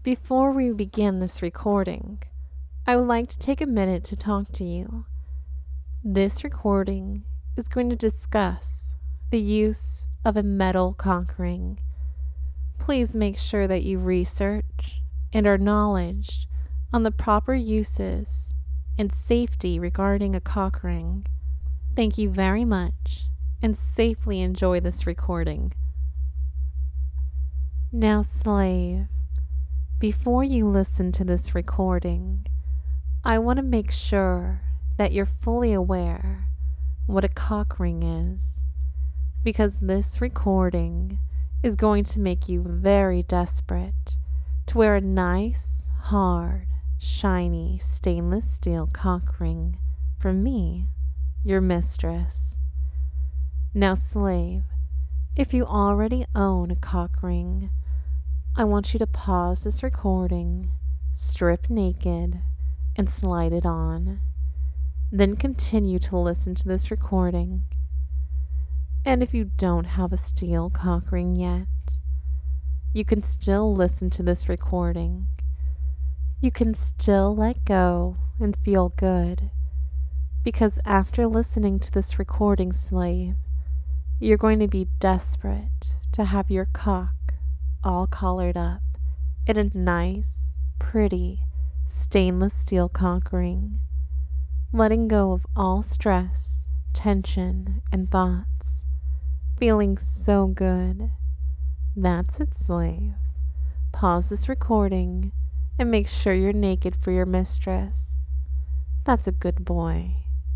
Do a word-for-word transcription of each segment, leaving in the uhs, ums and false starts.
Before we begin this recording, I would like to take a minute to talk to you. This recording is going to discuss the use of a metal cock ring. Please make sure that you research and are knowledgeable on the proper uses and safety regarding a cock ring. Thank you very much and safely enjoy this recording. Now, slave, before you listen to this recording, I want to make sure that you're fully aware what a cock ring is, because this recording is going to make you very desperate to wear a nice, hard, shiny stainless steel cock ring from me, your mistress. Now, slave, if you already own a cock ring, I want you to pause this recording, strip naked, and slide it on. Then continue to listen to this recording. And if you don't have a steel cock ring yet, you can still listen to this recording. You can still let go and feel good, because after listening to this recording, slave, you're going to be desperate to have your cock all collared up in a nice, pretty, stainless steel cock ring, letting go of all stress, tension, and thoughts, feeling so good. That's it, slave. Pause this recording and make sure you're naked for your mistress. That's a good boy.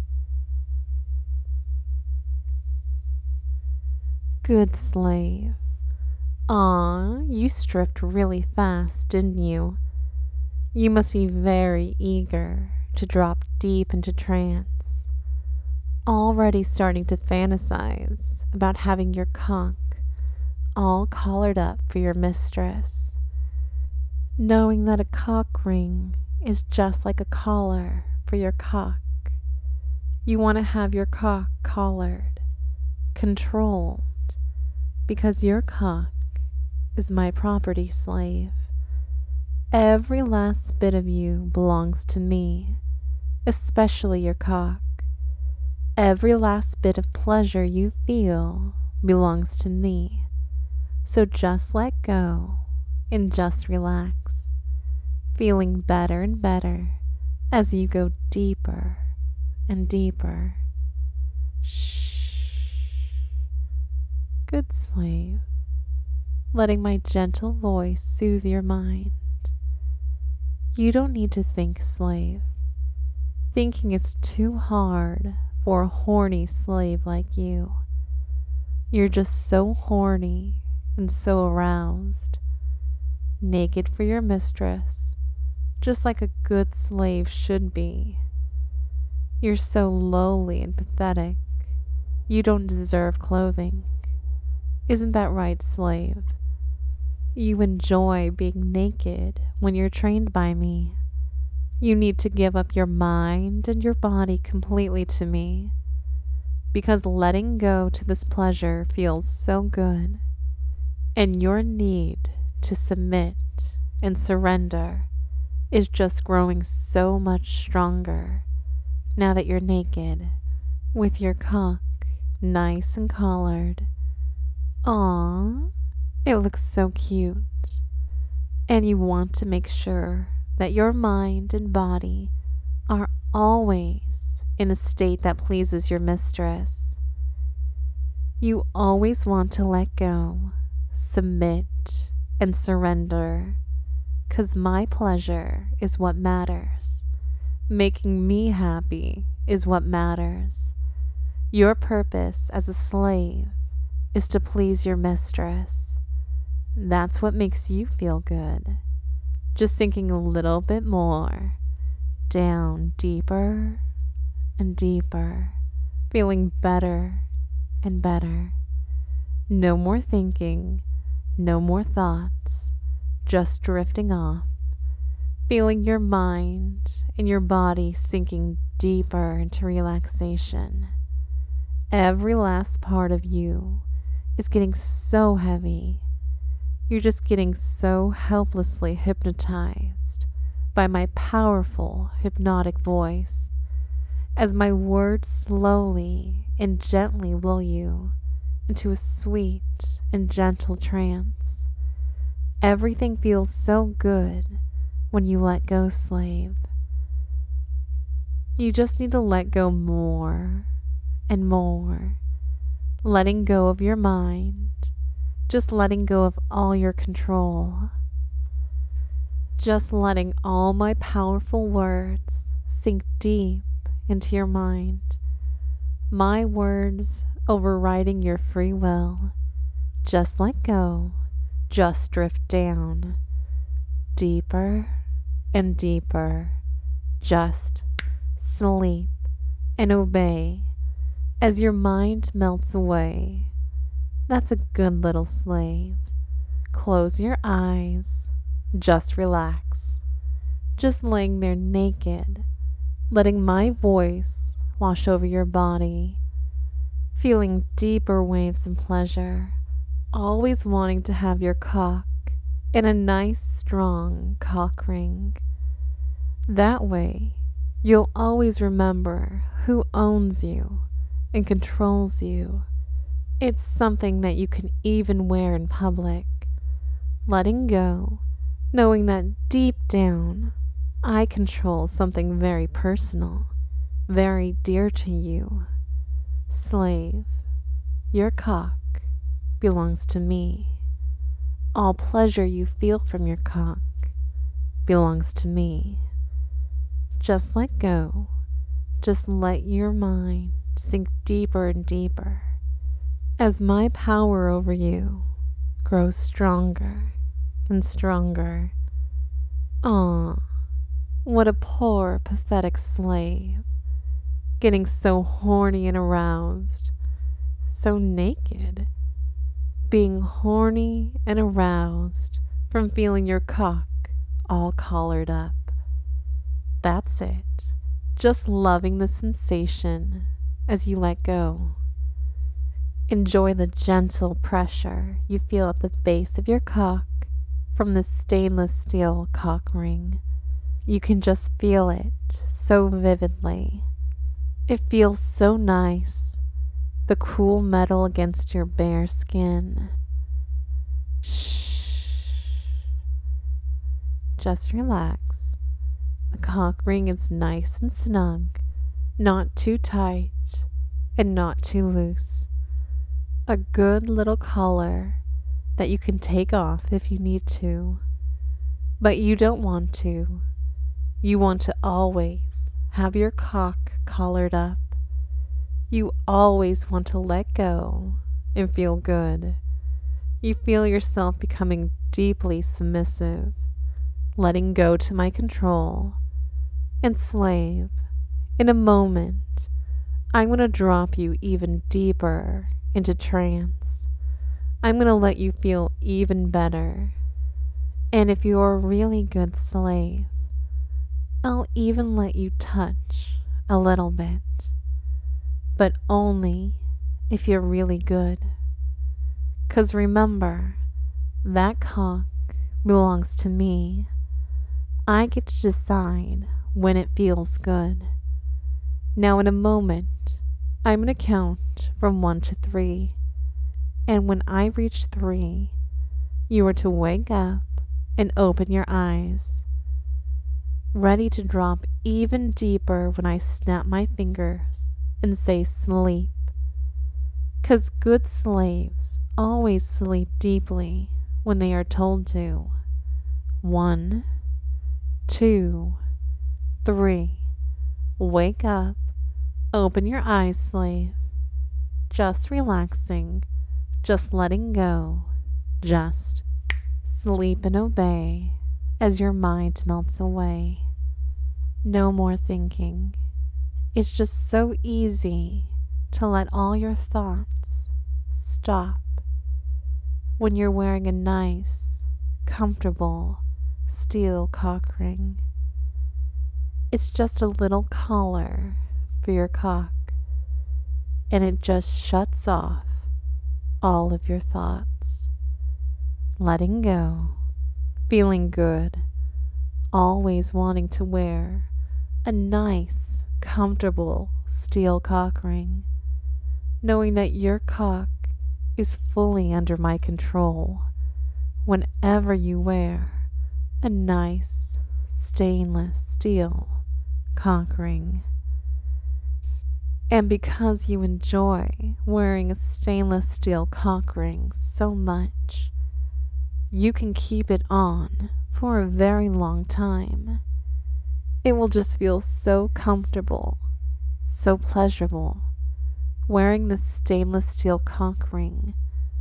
Good slave. Aw, you stripped really fast, didn't you? You must be very eager to drop deep into trance, already starting to fantasize about having your cock all collared up for your mistress, knowing that a cock ring is just like a collar for your cock. You want to have your cock collared, controlled, because your cock is my property, slave. Every last bit of you belongs to me, especially your cock. Every last bit of pleasure you feel belongs to me. So just let go and just relax, feeling better and better as you go deeper and deeper. Shh. Good slave, letting my gentle voice soothe your mind. You don't need to think, slave. Thinking is too hard for a horny slave like you. You're just so horny and so aroused, naked for your mistress, just like a good slave should be. You're so lowly and pathetic, you don't deserve clothing. Isn't that right, slave? You enjoy being naked when you're trained by me. You need to give up your mind and your body completely to me, because letting go to this pleasure feels so good, and your need to submit and surrender is just growing so much stronger now that you're naked, with your cock nice and collared. Aww. It looks so cute, and you want to make sure that your mind and body are always in a state that pleases your mistress. You always want to let go, submit, and surrender, 'cause my pleasure is what matters. Making me happy is what matters. Your purpose as a slave is to please your mistress. That's what makes you feel good. Just sinking a little bit more, down deeper and deeper, feeling better and better. No more thinking, no more thoughts, just drifting off, feeling your mind and your body sinking deeper into relaxation. Every last part of you is getting so heavy. You're just getting so helplessly hypnotized by my powerful hypnotic voice as my words slowly and gently lull you into a sweet and gentle trance. Everything feels so good when you let go, slave. You just need to let go more and more, letting go of your mind, just letting go of all your control, just letting all my powerful words sink deep into your mind, my words overriding your free will. Just let go, just drift down, deeper and deeper, just sleep and obey as your mind melts away. That's a good little slave. Close your eyes, just relax, just laying there naked, letting my voice wash over your body, feeling deeper waves of pleasure, always wanting to have your cock in a nice strong cock ring. That way, you'll always remember who owns you and controls you. It's something that you can even wear in public. Letting go, knowing that deep down, I control something very personal, very dear to you. Slave, your cock belongs to me. All pleasure you feel from your cock belongs to me. Just let go. Just let your mind sink deeper and deeper as my power over you grows stronger and stronger. Ah, what a poor, pathetic slave, getting so horny and aroused, so naked, being horny and aroused from feeling your cock all collared up. That's it. Just loving the sensation as you let go. Enjoy the gentle pressure you feel at the base of your cock from the stainless steel cock ring. You can just feel it so vividly. It feels so nice, the cool metal against your bare skin. Shh. Just relax. The cock ring is nice and snug, not too tight and not too loose. A good little collar that you can take off if you need to, but you don't want to. You want to always have your cock collared up. You always want to let go and feel good. You feel yourself becoming deeply submissive, letting go to my control. And slave, in a moment, I'm going to drop you even deeper into trance. I'm going to let you feel even better. And if you're a really good slave, I'll even let you touch a little bit. But only if you're really good. 'Cause remember, that cock belongs to me. I get to decide when it feels good. Now in a moment, I'm going to count from one to three. And when I reach three, you are to wake up and open your eyes, ready to drop even deeper when I snap my fingers and say sleep. 'Cause good slaves always sleep deeply when they are told to. One, two, three. Wake up. Open your eyes, slave. Just relaxing. Just letting go. Just sleep and obey as your mind melts away. No more thinking. It's just so easy to let all your thoughts stop when you're wearing a nice, comfortable steel cock ring. It's just a little collar for your cock, and it just shuts off all of your thoughts. letting go, feeling good, always wanting to wear a nice, comfortable steel cock ring, knowing that your cock is fully under my control whenever you wear a nice stainless steel cock ring. And because you enjoy wearing a stainless steel cock ring so much, you can keep it on for a very long time. It will just feel so comfortable, so pleasurable, wearing the stainless steel cock ring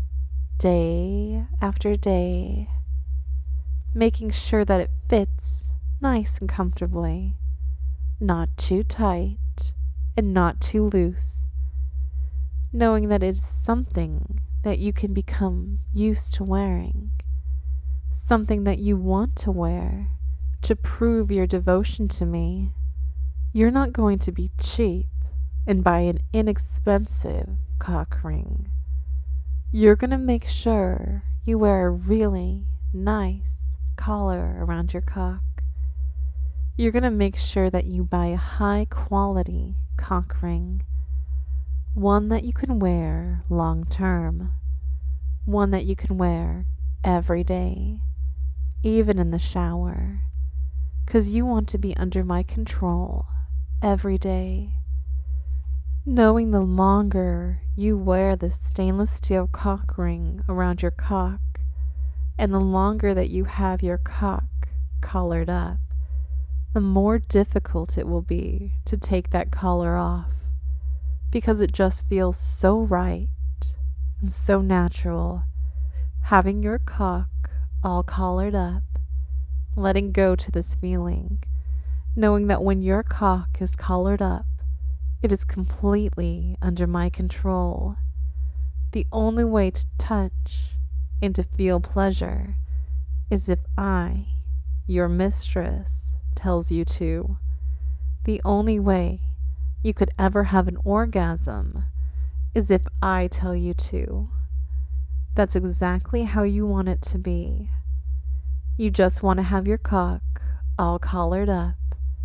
day after day, making sure that it fits nice and comfortably, not too tight and not too loose, knowing that it is something that you can become used to wearing, something that you want to wear to prove your devotion to me. You're not going to be cheap and buy an inexpensive cock ring. You're going to make sure you wear a really nice collar around your cock. You're going to make sure that you buy a high quality cock ring, one that you can wear long term, one that you can wear every day, even in the shower, because you want to be under my control every day. Knowing the longer you wear this stainless steel cock ring around your cock, and the longer that you have your cock collared up, the more difficult it will be to take that collar off, because it just feels so right and so natural, having your cock all collared up, letting go to this feeling, knowing that when your cock is collared up, it is completely under my control. The only way to touch and to feel pleasure is if I, your mistress, tells you to. The only way you could ever have an orgasm is if I tell you to. That's exactly how you want it to be. You just want to have your cock all collared up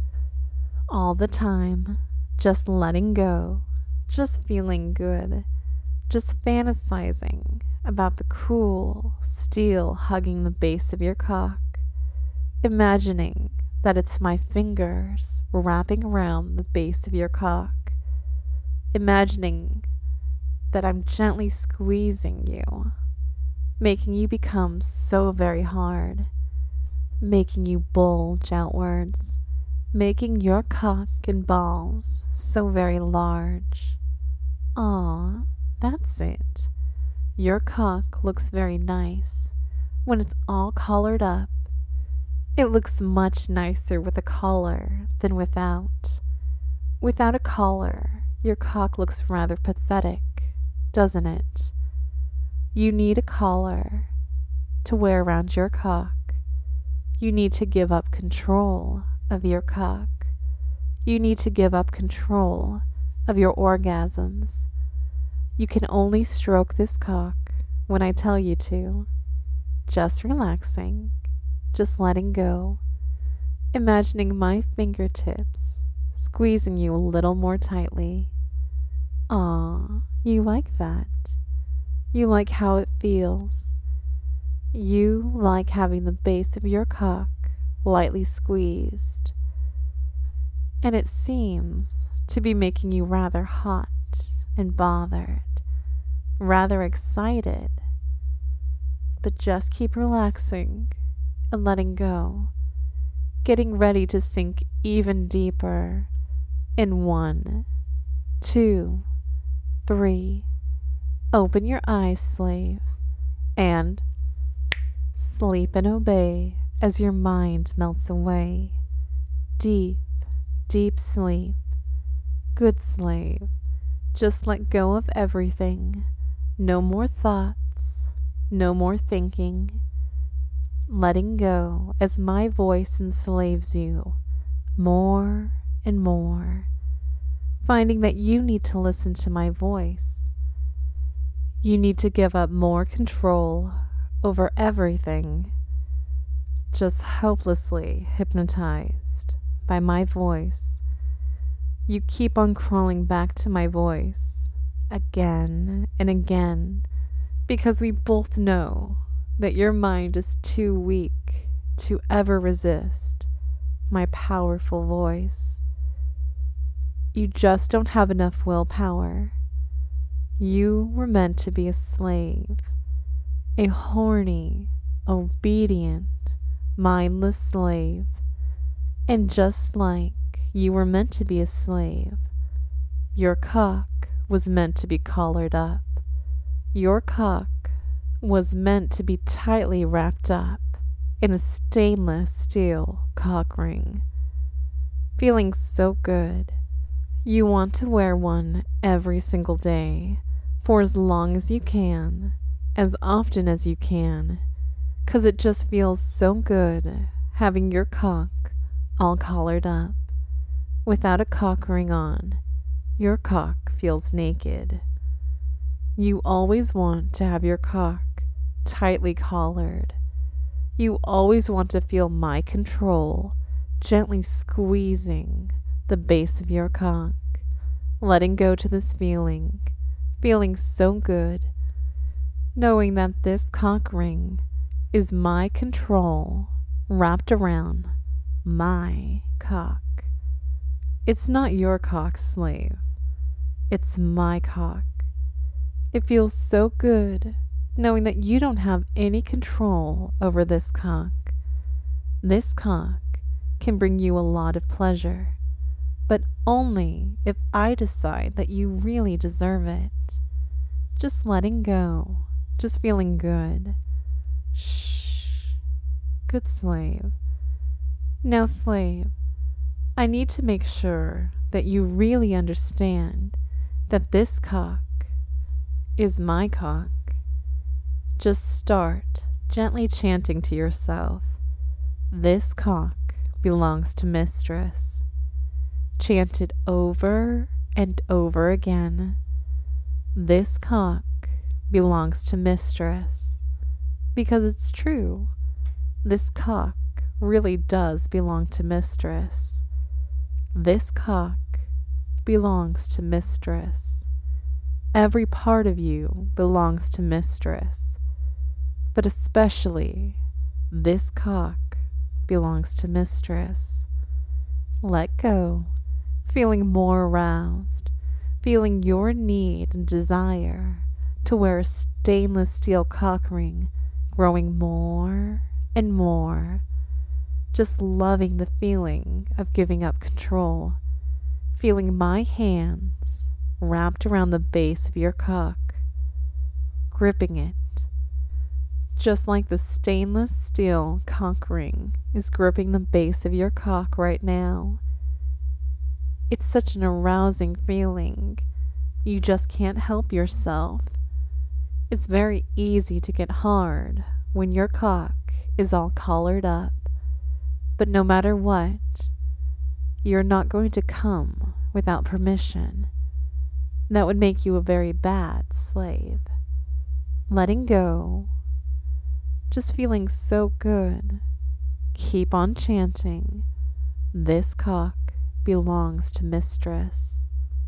all the time, just letting go, just feeling good, just fantasizing about the cool steel hugging the base of your cock, imagining that it's my fingers wrapping around the base of your cock, imagining that I'm gently squeezing you, making you become so very hard, making you bulge outwards, making your cock and balls so very large. Ah, that's it. Your cock looks very nice when it's all collared up. It looks much nicer with a collar than without. Without a collar, your cock looks rather pathetic, doesn't it? You need a collar to wear around your cock. You need to give up control of your cock. You need to give up control of your orgasms. You can only stroke this cock when I tell you to. Just relaxing. Just letting go, imagining my fingertips squeezing you a little more tightly. Ah, you like that. You like how it feels. You like having the base of your cock lightly squeezed. And it seems to be making you rather hot and bothered, rather excited. But just keep relaxing and letting go, getting ready to sink even deeper in one, two, three. Open your eyes, slave, and sleep and obey as your mind melts away. Deep, deep sleep. Good slave, just let go of everything. No more thoughts, no more thinking. Letting go as my voice enslaves you more and more, finding that you need to listen to my voice. You need to give up more control over everything, just helplessly hypnotized by my voice. You keep on crawling back to my voice again and again because we both know that your mind is too weak to ever resist my powerful voice. You just don't have enough willpower. You were meant to be a slave, a horny, obedient, mindless slave. And just like you were meant to be a slave, your cock was meant to be collared up. Your cock was meant to be tightly wrapped up in a stainless steel cock ring. Feeling so good, you want to wear one every single day for as long as you can, as often as you can, 'cause it just feels so good having your cock all collared up. Without a cock ring on, your cock feels naked. You always want to have your cock tightly collared. You always want to feel my control gently squeezing the base of your cock, letting go to this feeling, feeling so good, knowing that this cock ring is my control wrapped around my cock. It's not your cock, slave. It's my cock. It feels so good knowing that you don't have any control over this cock. This cock can bring you a lot of pleasure, but only if I decide that you really deserve it. Just letting go, just feeling good. Shh. Good slave. Now, slave, I need to make sure that you really understand that this cock is my cock. Just start gently chanting to yourself, this cock belongs to mistress. Chant it over and over again. This cock belongs to mistress. Because it's true. This cock really does belong to mistress. This cock belongs to mistress. Every part of you belongs to mistress. But especially this cock belongs to mistress. Let go, feeling more aroused, feeling your need and desire to wear a stainless steel cock ring growing more and more. Just loving the feeling of giving up control, feeling my hands wrapped around the base of your cock, gripping it, just like the stainless steel cock ring is gripping the base of your cock right now. It's such an arousing feeling. You just can't help yourself. It's very easy to get hard when your cock is all collared up. But no matter what, you're not going to come without permission. That would make you a very bad slave. Letting go, just feeling so good. Keep on chanting, this cock belongs to mistress.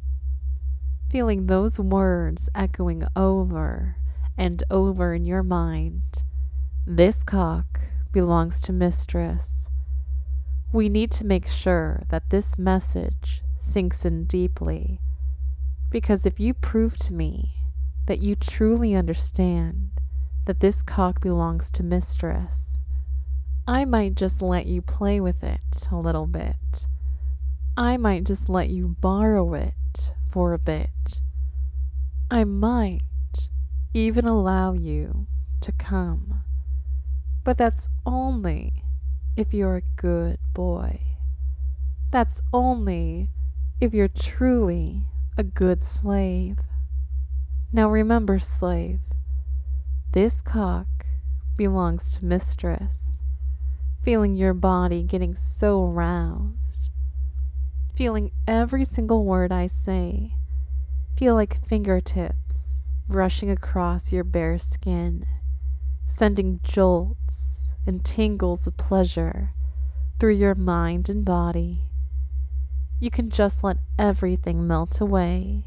Feeling those words echoing over and over in your mind. This cock belongs to mistress. We need to make sure that this message sinks in deeply, because if you prove to me that you truly understand that this cock belongs to mistress, I might just let you play with it a little bit. I might just let you borrow it for a bit. I might even allow you to come. But that's only if you're a good boy. That's only if you're truly a good slave. Now remember, slave, this cock belongs to mistress. Feeling your body getting so aroused. Feeling every single word I say. Feel like fingertips brushing across your bare skin, sending jolts and tingles of pleasure through your mind and body. You can just let everything melt away.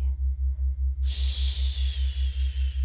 Shh.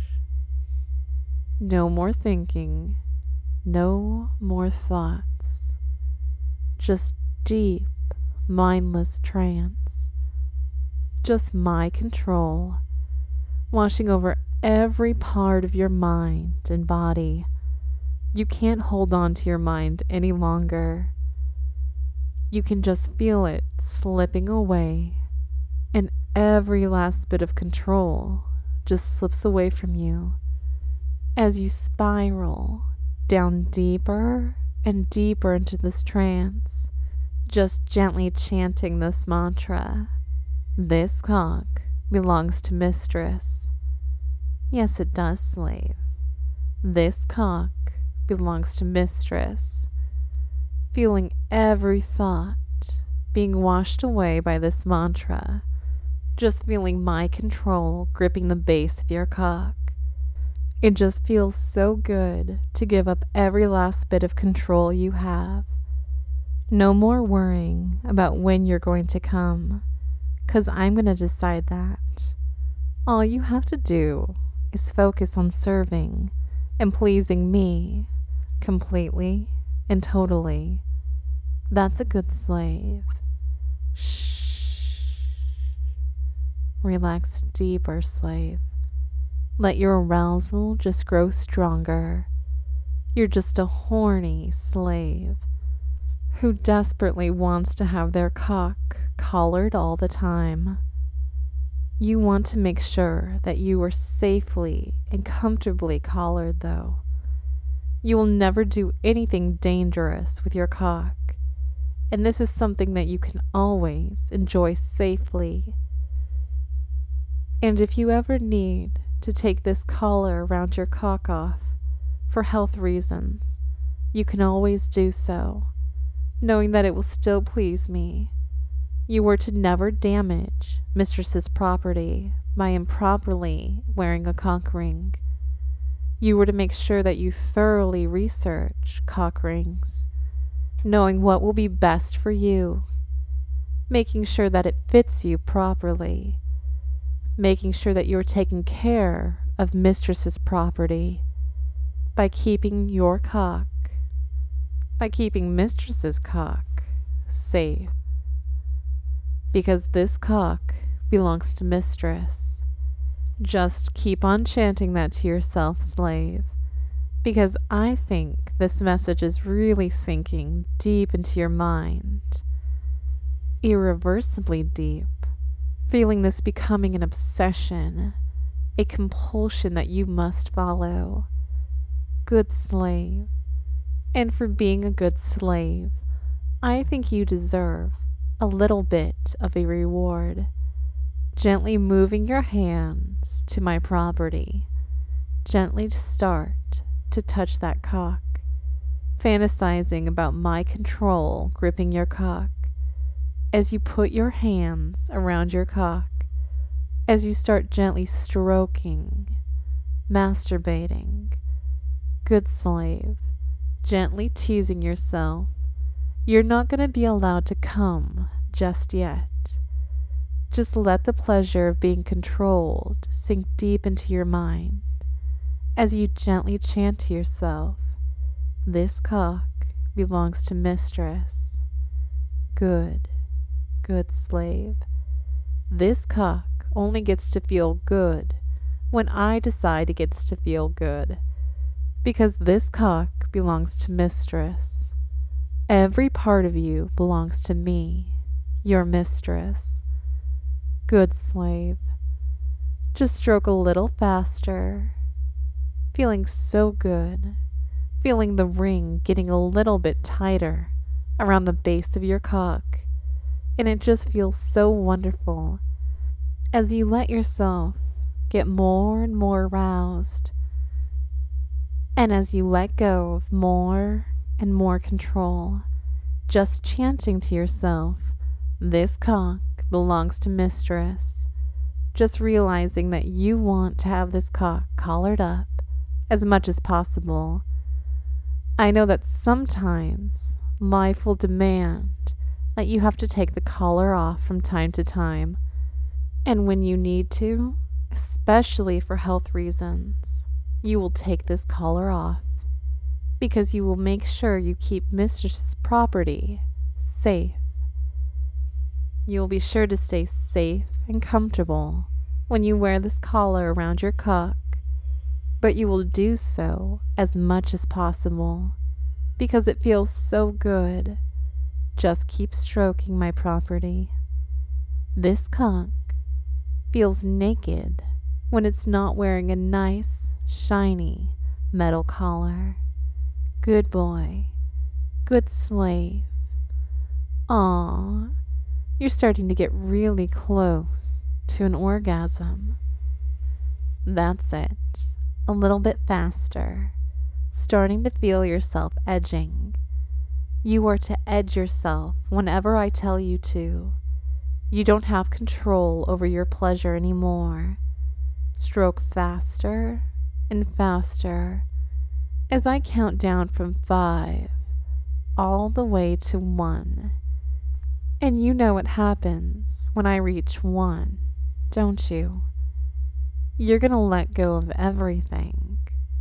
No more thinking, no more thoughts. Just deep, mindless trance. Just my control, washing over every part of your mind and body. You can't hold on to your mind any longer. You can just feel it slipping away, and every last bit of control just slips away from you as you spiral down deeper and deeper into this trance, just gently chanting this mantra. This cock belongs to mistress. Yes, it does, slave. This cock belongs to mistress. Feeling every thought being washed away by this mantra, just feeling my control gripping the base of your cock. It just feels so good to give up every last bit of control you have. No more worrying about when you're going to come, 'cause I'm going to decide that. All you have to do is focus on serving and pleasing me completely and totally. That's a good slave. Shh. Relax deeper, slave. Let your arousal just grow stronger. You're just a horny slave who desperately wants to have their cock collared all the time. You want to make sure that you are safely and comfortably collared, though. You will never do anything dangerous with your cock, and this is something that you can always enjoy safely. And if you ever need to take this collar around your cock off for health reasons, you can always do so, knowing that it will still please me. You were to never damage mistress's property by improperly wearing a cock ring. You were to make sure that you thoroughly research cock rings, knowing what will be best for you, making sure that it fits you properly, making sure that you're taking care of mistress's property by keeping your cock, by keeping mistress's cock safe. Because this cock belongs to mistress. Just keep on chanting that to yourself, slave, because I think this message is really sinking deep into your mind, irreversibly deep, feeling this becoming an obsession, a compulsion that you must follow. Good slave. And for being a good slave, I think you deserve a little bit of a reward. Gently moving your hands to my property, gently start to touch that cock, fantasizing about my control gripping your cock as you put your hands around your cock, as you start gently stroking, masturbating. Good slave, gently teasing yourself. You're not going to be allowed to come just yet. Just let the pleasure of being controlled sink deep into your mind as you gently chant to yourself, this cock belongs to mistress. Good, good slave. This cock only gets to feel good when I decide it gets to feel good, because this cock belongs to mistress. Every part of you belongs to me, your mistress. Good slave. Just stroke a little faster, feeling so good, feeling the ring getting a little bit tighter around the base of your cock, and it just feels so wonderful as you let yourself get more and more aroused, and as you let go of more and more control, just chanting to yourself, this cock belongs to mistress, just realizing that you want to have this cock collared up as much as possible, I know that sometimes life will demand that you have to take the collar off from time to time. And when you need to, especially for health reasons, you will take this collar off because you will make sure you keep Mistress's property safe. You will be sure to stay safe and comfortable when you wear this collar around your cock, but you will do so as much as possible because it feels so good. Just keep stroking my property. This cock feels naked when it's not wearing a nice, shiny metal collar. Good boy. Good slave. Aw, you're starting to get really close to an orgasm. That's it. A little bit faster. Starting to feel yourself edging. You are to edge yourself whenever I tell you to. You don't have control over your pleasure anymore. Stroke faster and faster as I count down from five all the way to one. And you know what happens when I reach one, don't you? You're gonna let go of everything.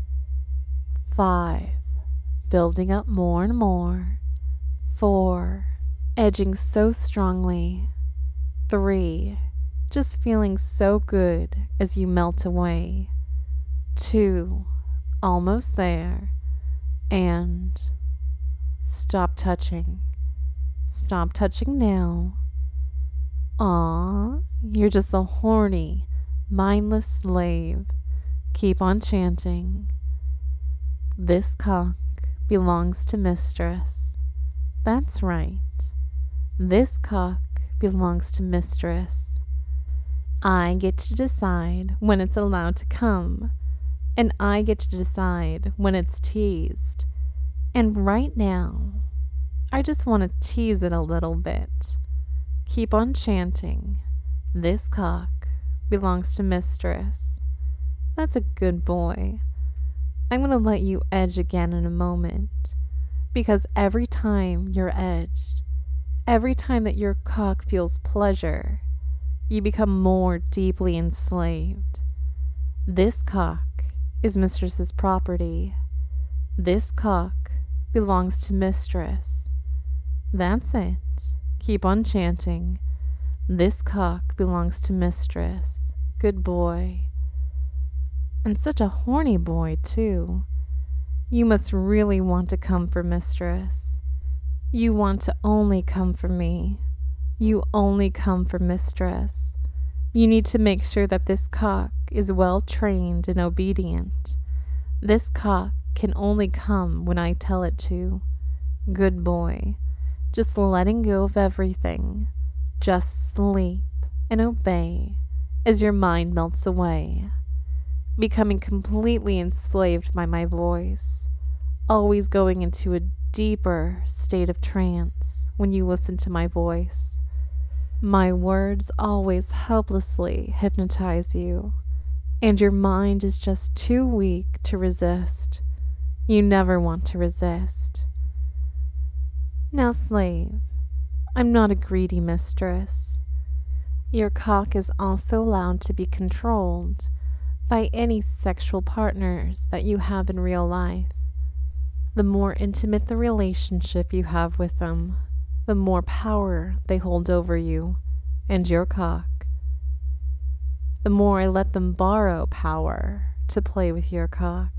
Five, building up more and more. Four, edging so strongly. Three, just feeling so good as you melt away. Two, almost there. And stop touching. Stop touching now. Aw, you're just a horny, mindless slave. Keep on chanting. This cock belongs to Mistress. That's right. This cock belongs to Mistress. I get to decide when it's allowed to come, and I get to decide when it's teased. And right now, I just want to tease it a little bit. Keep on chanting. This cock belongs to Mistress. That's a good boy. I'm going to let you edge again in a moment, because every time you're edged, every time that your cock feels pleasure, you become more deeply enslaved. This cock is Mistress's property. This cock belongs to Mistress. That's it. Keep on chanting. This cock belongs to Mistress. Good boy. And such a horny boy, too. You must really want to come for Mistress. You want to only come for me. You only come for Mistress. You need to make sure that this cock is well trained and obedient. This cock can only come when I tell it to. Good boy. Just letting go of everything. Just sleep and obey as your mind melts away. Becoming completely enslaved by my voice. Always going into a deeper state of trance when you listen to my voice. My words always helplessly hypnotize you, and your mind is just too weak to resist. You never want to resist. Now, slave, I'm not a greedy mistress. Your cock is also allowed to be controlled by any sexual partners that you have in real life. The more intimate the relationship you have with them, the more power they hold over you and your cock. The more I let them borrow power to play with your cock.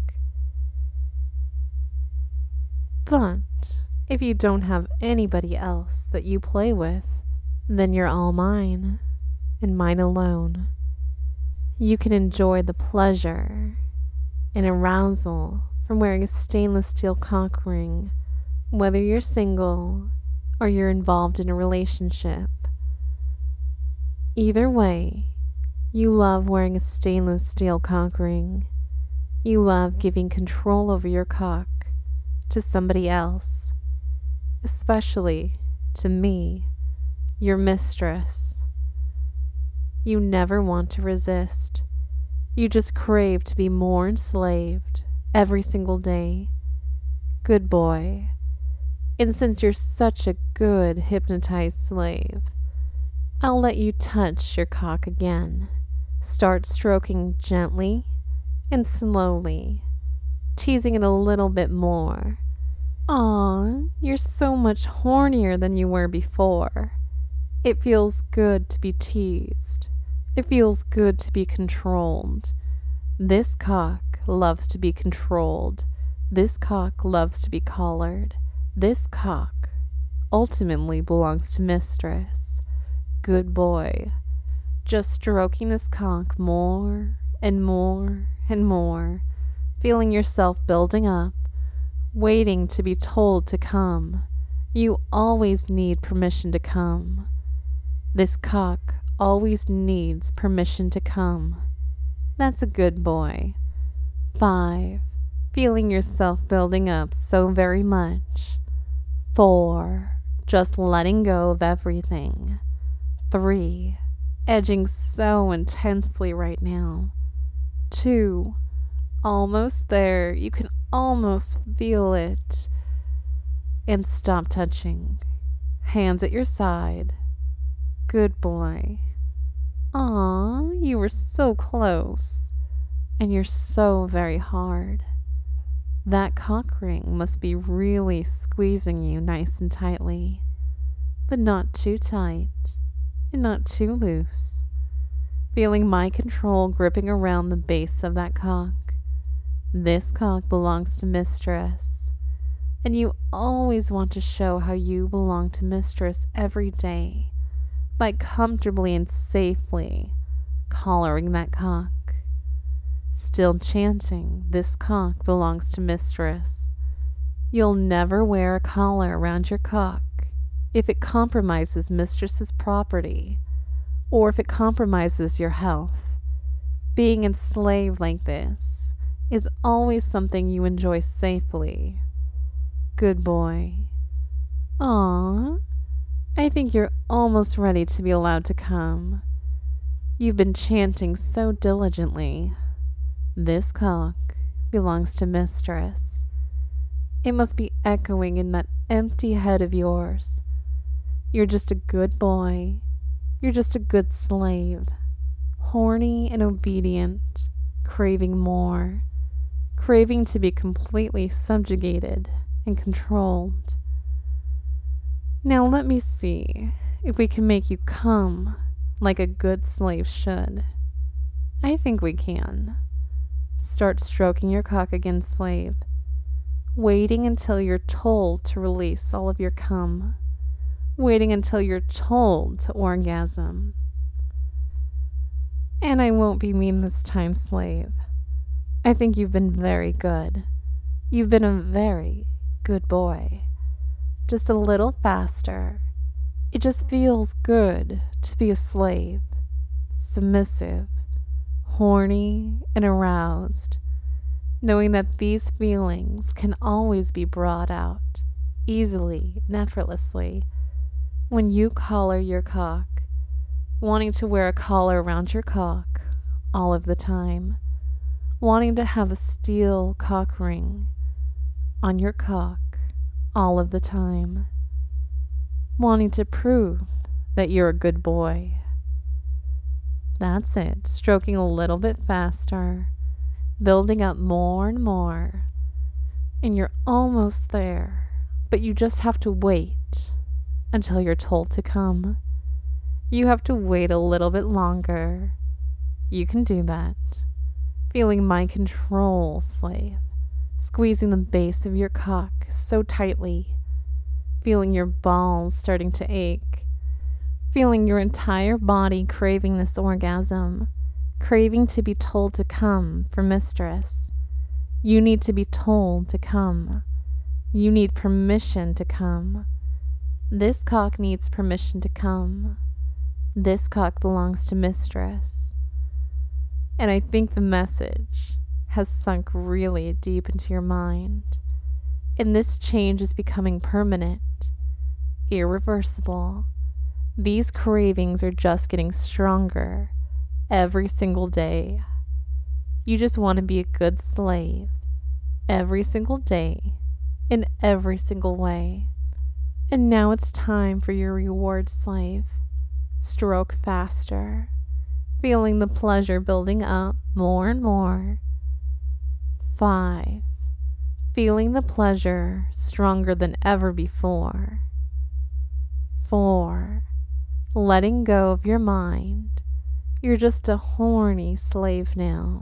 But if you don't have anybody else that you play with, then you're all mine, and mine alone. You can enjoy the pleasure and arousal from wearing a stainless steel cock ring, whether you're single or you're involved in a relationship. Either way, you love wearing a stainless steel cock ring. You love giving control over your cock to somebody else, especially to me, your mistress. You never want to resist. You just crave to be more enslaved every single day. Good boy. And since you're such a good hypnotized slave, I'll let you touch your cock again. Start stroking gently and slowly, teasing it a little bit more. Aw, you're so much hornier than you were before. It feels good to be teased. It feels good to be controlled. This cock loves to be controlled. This cock loves to be collared. This cock ultimately belongs to mistress. Good boy. Just stroking this cock more and more and more, feeling yourself building up, waiting to be told to come. You always need permission to come. This cock always needs permission to come. That's a good boy. Five, feeling yourself building up so very much. Four, just letting go of everything. Three, edging so intensely right now. Two, almost there. You can almost feel it. And stop touching. Hands at your side. Good boy. Aw, you were so close. And you're so very hard. That cock ring must be really squeezing you nice and tightly, but not too tight and not too loose. Feeling my control gripping around the base of that cock. This cock belongs to mistress, and you always want to show how you belong to mistress every day by comfortably and safely collaring that cock. Still chanting, this cock belongs to mistress. You'll never wear a collar around your cock if it compromises mistress's property or if it compromises your health. Being enslaved like this is always something you enjoy safely. Good boy. Aw, I think you're almost ready to be allowed to come. You've been chanting so diligently. This cock belongs to mistress. It must be echoing in that empty head of yours. You're just a good boy. You're just a good slave. Horny and obedient, craving more. Craving to be completely subjugated and controlled. Now let me see if we can make you come like a good slave should. I think we can. Start stroking your cock again, slave, waiting until you're told to release all of your cum, waiting until you're told to orgasm. And I won't be mean this time, slave. I think you've been very good. You've been a very good boy. Just a little faster. It just feels good to be a slave, submissive, horny and aroused, knowing that these feelings can always be brought out easily and effortlessly when you collar your cock, wanting to wear a collar around your cock all of the time, wanting to have a steel cock ring on your cock all of the time, wanting to prove that you're a good boy. That's it, stroking a little bit faster, building up more and more, and you're almost there, but you just have to wait until you're told to come. You have to wait a little bit longer. You can do that. Feeling my control, slave, squeezing the base of your cock so tightly, feeling your balls starting to ache, feeling your entire body craving this orgasm, craving to be told to come for mistress. You need to be told to come. You need permission to come. This cock needs permission to come. This cock belongs to mistress. And I think the message has sunk really deep into your mind. And this change is becoming permanent, irreversible. These cravings are just getting stronger every single day. You just want to be a good slave every single day in every single way. And now it's time for your reward, slave. Stroke faster, feeling the pleasure building up more and more. Five, feeling the pleasure stronger than ever before. Four, letting go of your mind. You're just a horny slave now.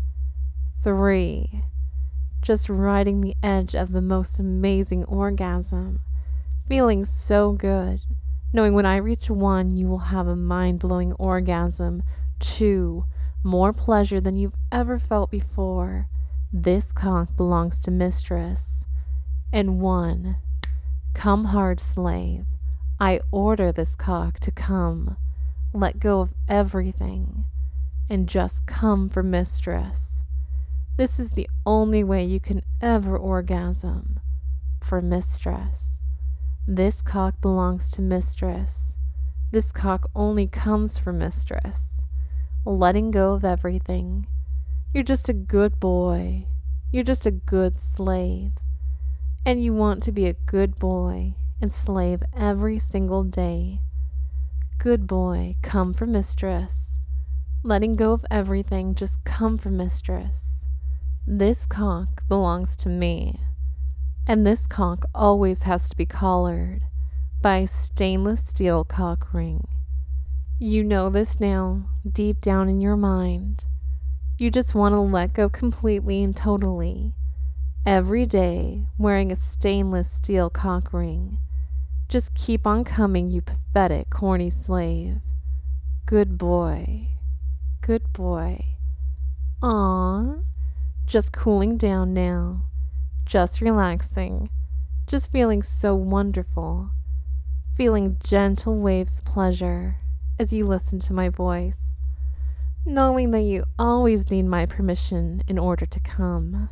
Three, just riding the edge of the most amazing orgasm, feeling so good, knowing when I reach one, you will have a mind-blowing orgasm. Two, more pleasure than you've ever felt before. This cock belongs to mistress. And one, come hard, slave. I order this cock to come. Let go of everything and just come for mistress. This is the only way you can ever orgasm. For mistress. This cock belongs to mistress. This cock only comes for mistress. Letting go of everything. You're just a good boy. You're just a good slave. And you want to be a good boy and slave every single day. Good boy, come for mistress. Letting go of everything, just come for mistress. This cock belongs to me. And this cock always has to be collared by a stainless steel cock ring. You know this now, deep down in your mind. You just want to let go completely and totally. Every day, wearing a stainless steel cock ring. Just keep on coming, you pathetic, corny slave. Good boy. Good boy. Aww. Just cooling down now. Just relaxing, just feeling so wonderful, feeling gentle waves of pleasure as you listen to my voice, knowing that you always need my permission in order to come.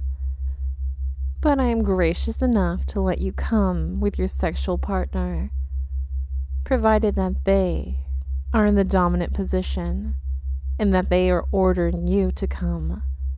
But I am gracious enough to let you come with your sexual partner, provided that they are in the dominant position and that they are ordering you to come.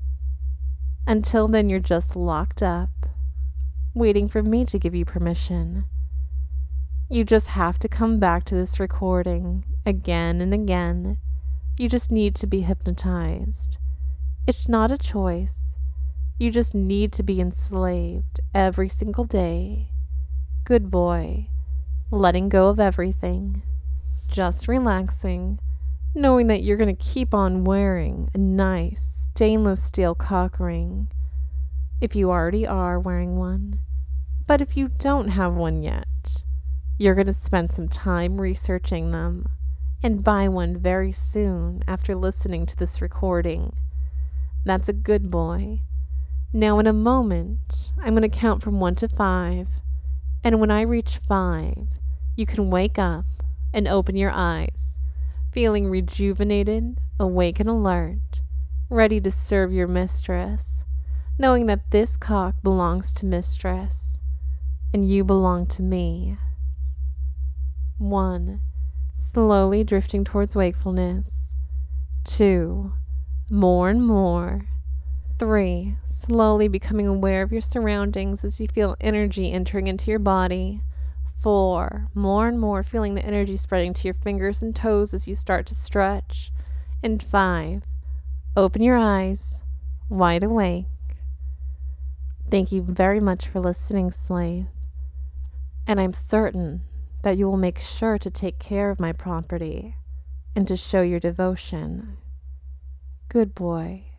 Until then, you're just locked up, waiting for me to give you permission. You just have to come back to this recording again and again. You just need to be hypnotized. It's not a choice. You just need to be enslaved every single day. Good boy, letting go of everything, just relaxing, knowing that you're going to keep on wearing a nice stainless steel cock ring, if you already are wearing one. But if you don't have one yet, you're going to spend some time researching them and buy one very soon after listening to this recording. That's a good boy. Now in a moment, I'm going to count from one to five, and when I reach five, you can wake up and open your eyes, feeling rejuvenated, awake and alert, ready to serve your mistress, knowing that this cock belongs to mistress, and you belong to me. One, slowly drifting towards wakefulness. Two, more and more. Three, slowly becoming aware of your surroundings as you feel energy entering into your body. Four, more and more feeling the energy spreading to your fingers and toes as you start to stretch. And five, open your eyes, wide awake. Thank you very much for listening, slave. And I'm certain that you will make sure to take care of my property and to show your devotion. Good boy.